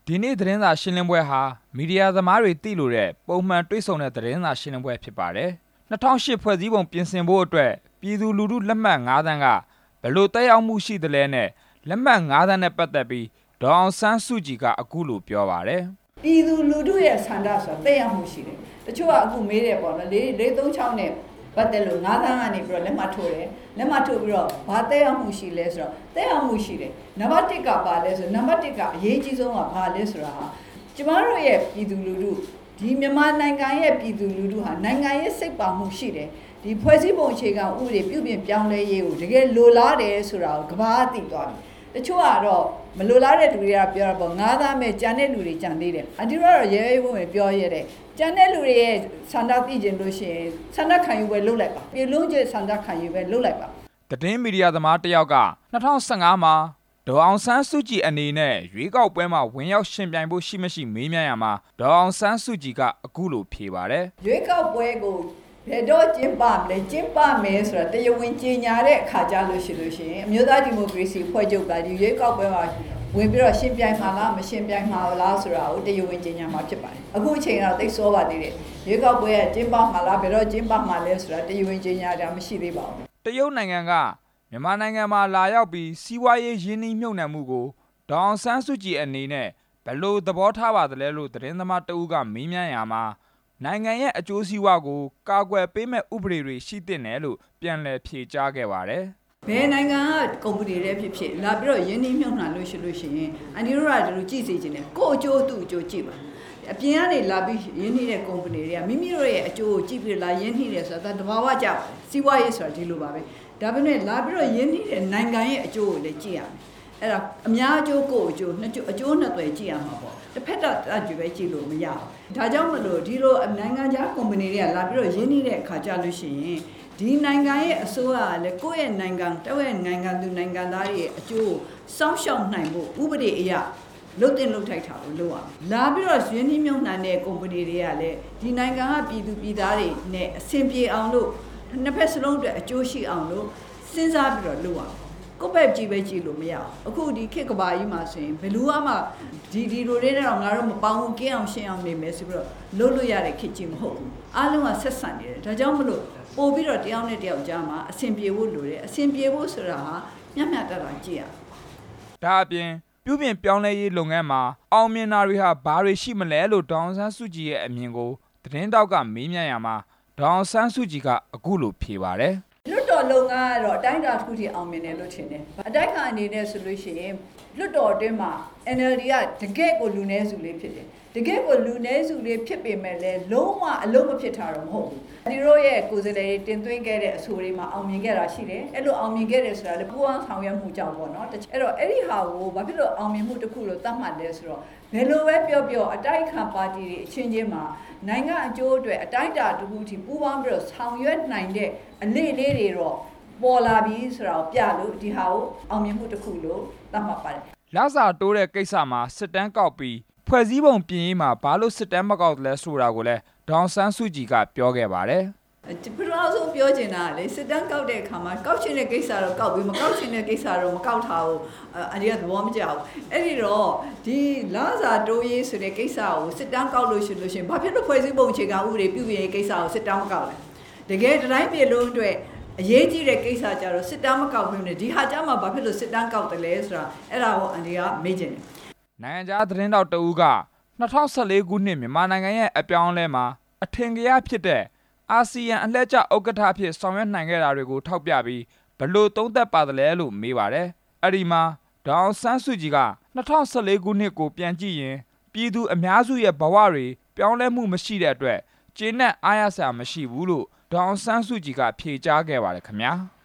ဒီနေ့သတင်းစာရှင်းလင်းပွဲဟာမီဒီယာသမားတွေသိလို့တဲ့ပုံမှန်တွေ့ဆုံတဲ့သတင်းစာရှင်းလင်းပွဲဖြစ်ပါတယ်2008ဖွဲ့စည်းပုံပြင်ဆင်ဖို့အတွက်ပြည်သူလူထုလက်မှတ်9သန်းကဘယ်လိုတက်ရောက်မှုရှိသလဲနဲ့လက်မှတ်9သန်းနဲ့ပတ်သက်ပြီးဒေါ်အောင်ဆန်းစုကြည်ကအခုလိုပြောပါတယ်ပြည်သူလူထုရဲ့ဆန္ဒဆိုတာတက်ရောက်မှုရှိတယ်တချို့ကအခုမေးတယ်ပေါ့နော်436နဲ့ပတ်သက်လို့9သန်းကနေပြီးတော့လက်မှတ်ထိုးတယ်လက်မှတ်ထိုးပြီးတော့ဘာတက်ရောက်မှုရှိလဲဆိုတော့တက်ရောက်မှုရှိတယ်နံပါတ်1ကပါလဲဆိုနံပါတ်1ကအရေးကြီးဆုံးကဘာလဲဆိုတာဟာကျမတို့ရဲ့ပြည်သူလူထုဒီမြန်မာနိုင်ငံရဲ့ပြည်သူလူထုဟာနိုင်ငံရဲ့စိတ်ပါမှုရှိတယ်ဒီဖွဲ့စည်းပုံအခြေခံဥပဒေပြုပြင်ပြောင်းလဲရေးကိုတကယ်လိုလားတယ်ဆိုတာကိုကဘာသိသွားပြီတချို့ကတော့မလိုလားတဲ့လူတွေကပြောတာပေါ့9သားမဲ့ကြံတဲ့လူတွေကြံသေးတယ်အတူတော့ရဲရဲဘုံပဲပြောရတဲ့ကြံတဲ့လူတွေရဲ့ဆန္ဒသိကျင်လို့ရှိရင်ဆန္ဒခံယူပဲလုပ်လိုက်ပါပြည်လုံးကျဆန္ဒခံယူပဲလုပ်လိုက်ပါသတင်းမီဒီယာသမားတစ်ယောက်က2015မှာဒေါ်အောင်ဆန်းစုကြည်အနေနဲ့ရွေးကောက်ပွဲမှာဝင်ရောက်ရှင်ပြိုင်ဖို့ရှိမရှိမေးမြန်းရမှာဒေါ်အောင်ဆန်းစုကြည်ကအခုလိုဖြေပါတယ်ရွေးကောက်ပွဲကိုဘယ်တော့ကျင်းပမလဲကျင်းပမယ်ဆိုတာတရားဝင်ကြေညာတဲ့အခါကြလို့ရှိရင်အမျိုးသားဒီမိုကရေစီဖွဲ့ချုပ်ကဒီရွေးကောက်ပွဲမှာဝင်ပြီးတော့ရှင်ပြိုင်မှာလားမရှင်ပြိုင်မှာလားဆိုတာကိုတရားဝင်ကြေညာမှာဖြစ်ပါတယ်အခုအချိန်ကတော့သိစောပါသေးတယ်ရွေးကောက်ပွဲကကျင်းပမှာလားဘယ်တော့ကျင်းပမှာလဲဆိုတာတရားဝင်ကြေညာတာမရှိသေးပါဘူးတရုတ်နိုင်ငံကမြန်မာနိုင်ငံမှာလာရောက်ပြီးစီးပွားရေးရင်းနှီးမြှုပ်နှံမှုကိုဒေါ်အောင်ဆန်းစုကြည်အနေနဲ့ဘယ်လိုသဘောထားပါသလဲလို့သတင်းသမားတဦးကမေးမြန်းရမှာနိုင်ငံရဲ့အကျိုးစီးပွားကိုကာကွယ်ပေးမဲ့ဥပဒေတွေရှိသင့်တယ်လို့ပြန်လည်ဖြေကြားခဲ့ပါတယ်ဘယ်နိုင်ငံကကုမ္ပဏီတွေဖြစ်ဖြစ်လာပြီးတော့ရင်းနှီးမြှုပ်နှံလို့ရှိရင်အန်ဒီရိုရာတို့ကြည့်စေချင်တယ်ကိုယ့်အကျိုးသူ့အကျိုးကြည့်ပါအပြင်ကနေလာပြီးရင်းနှီးတဲ့ကုမ္ပဏီတွေကမိမိတို့ရဲ့အကျိုးကိုကြည့်ပြီးလာရင်းနှီးတယ်ဆိုတာတဘာဝကြပါစီးပွားရေးဆိုတာဒီလိုပါပဲဒါပေမဲ့လာပြီးတော့ရင်းနှီးတဲ့နိုင်ငံရဲ့အကျိုးကိုလည်းကြည့်ရမယ်အဲ့ဒါအများအကျိုးကိုအကျိုးနှစ်သွယ်ကြည့်ရမှာပေါ့တစ်ဖက်တော့အကျိုးပဲကြည့်လို့မရဘူးဒါကြောင့်မလို့ဒီလိုနိုင်ငံခြားကုမ္ပဏီတွေကလာပြီးတော့ရင်းနှီးတဲ့အခါကြလို့ရှိရင်ဒီနိုင်ငံရဲ့အစိုးရကလည်းကိုယ့်ရဲ့နိုင်ငံတောက်ရဲ့နိုင်ငံသူနိုင်ငံသားတွေရဲ့အကျိုးစောင့်ရှောက်နိုင်ဖို့ဥပဒေအရလုတ်တင်လုတ်ထိုက်တာကိုလုပ်ရမယ်လာပြီးတော့ရင်းနှီးမြှုပ်နှံတဲ့ကုမ္ပဏီတွေကလည်းဒီနိုင်ငံကပြည်သူပြည်သားတွေနဲ့အဆင်ပြေအောင်လို့နှစ်ဖက်စလုံးအတွက်အကျိုးရှိအောင်လို့စဉ်းစားပြီးတော့လုပ်ရမယ်ကိုယ့်ဘက်ကြည့်ပဲကြည့်လို့မရအောင်အခုဒီခေတ်ကဘာကြီးမှာဆိုရင်ဘယ်လူမှဒီလိုတွေနဲ့တော့ငါတို့မပေါင်းဘူးကင်းအောင်ရှင်းအောင်နေမယ်ဆိုပြီးတော့လုပ်လို့ရတဲ့ခေတ်ကြီးမဟုတ်ဘူးအားလုံးကဆက်ဆံနေတယ်ဒါကြောင့်မလို့ပို့ပြီးတော့တယောက်နဲ့တယောက်ကြားမှာအဆင်ပြေဖို့လိုတယ်အဆင်ပြေဖို့ဆိုတာဟာမျှမျှတတကြည့်ရဒါအပြင်ပြုပြင်ပြောင်းလဲရေးလုပ်ငန်းမှာအောင်မြင်တာတွေဟာဘာတွေရှိမလဲလို့ဒေါ်အောင်ဆန်းစုကြည်ရဲ့အမြင်ကိုသတင်းတောက်ကမေးမြန်းရမှာဒေါ်အောင်ဆန်းစုကြည်ကအခုလိုဖြေပါတယ်လွတ်တော်လုပ်ငန်းကတော့အတိုင်းအတာတစ်ခုထိအောင်မြင်တယ်လို့ထင်တယ်အတိုက်ခံအနေနဲ့ဆိုလို့ရှိရင်လွတ်တော်အတွင်းမှာ NLD ကတကယ့်ကိုလူနည်းစုလေးဖြစ်တယ်တကယ့်ကိုလူနည်းစုလေးဖြစ်ပေမဲ့လည်းလုံးဝအလုံးမဖြစ်တာတော့မဟုတ်ဘူးဒီတို့ရဲ့ကိုယ်စားလှယ်တွေတင်သွင်းခဲ့တဲ့အဆိုတွေမှာအောင်မြင်ခဲ့တာရှိတယ်အဲ့လိုအောင်မြင်ခဲ့တယ်ဆိုတာလည်းပူးပေါင်းဆောင်ရွက်မှုကြောင့်ပေါ့နော်အဲ့တော့အဲ့ဒီဟာကိုဘာဖြစ်လို့အောင်မြင်မှုတစ်ခုလို့သတ်မှတ်လဲဆိုတော့ဘယ်လိုပဲပြောအတိုက်ခံပါတီတွေအချင်းချင်းမှာနိုင်ငံအကျိုးအတွက်အတိုက်တာတစ်ခုထိပူးပေါင်းပြီးတော့ဆောင်ရွက်နိုင်တဲ့အလေးလေးတွေတော့ပေါ်လာပြီဆိုတာကိုပြလို့ဒီဟာကိုအောင်မြင်မှုတစ်ခုလို့သတ်မှတ်ပါတယ်လစာတိုးတဲ့ကိစ္စမှာစစ်တမ်းကောက်ပြီးဖွဲ့စည်းပုံပြင်ရေးမှာဘာလို့စစ်တမ်းမကောက်လဲဆိုတာကိုလည်းဒေါ်အောင်ဆန်းစုကြည်ကပြောခဲ့ပါတယ်ပထမဆုံးပြောချင်တာကလေစစ်တမ်းကောက်တဲ့အခါမှာကောက်ချင်တဲ့ကိစ္စတော့ကောက်ပြီးမကောက်ချင်တဲ့ကိစ္စတော့မကောက်ထားဘူးအရင်ကသဘောမကျဘူးအဲ့ဒီတော့ဒီလစာတိုးရေးဆိုတဲ့ကိစ္စကိုစစ်တမ်းကောက်လို့ရှိရင်ဘာဖြစ်လို့ဖွဲ့စည်းပုံအခြေခံဥပဒေပြုပြင်ရေးကိစ္စကိုစစ်တမ်းမကောက်လဲတကယ်တိုင်းပြည်လုံးအတွက်အရေးကြီးတဲ့ကိစ္စကြတော့စစ်တမ်းမကောက်ဘူးနဲ့ဒီဟာကြမှာဘာဖြစ်လို့စစ်တမ်းကောက်တယ်လဲဆိုတာအဲ့ဒါကိုအန်ဒီကမေးချင်တယ်နိုင်ငံခြားသတင်းတောက်တဦးက2014ခုနှစ်မြန်မာနိုင်ငံရဲ့အပြောင်းအလဲမှာအထင်ကရဖြစ်တဲ့အာဆီယံအလှည့်ကျဥက္ကဋ္ဌအဖြစ်ဆောင်ရွက်နိုင်ခဲ့တာတွေကိုထောက်ပြပြီးဘလို့သုံးသပ်ပါသလဲလို့မေးပါတယ်။အဲ့ဒီမှာဒေါ်အောင်ဆန်းစုကြည်က2014ခုနှစ်ကိုပြန်ကြည့်ရင်ပြည်သူအများစုရဲ့ဘဝတွေပြောင်းလဲမှုမရှိတဲ့အတွက်ကျေနပ်အားရစရာမရှိဘူးလို့ဒေါ်အောင်ဆန်းစုကြည်ကဖြေကြားခဲ့ပါတယ်ခင်ဗျာ။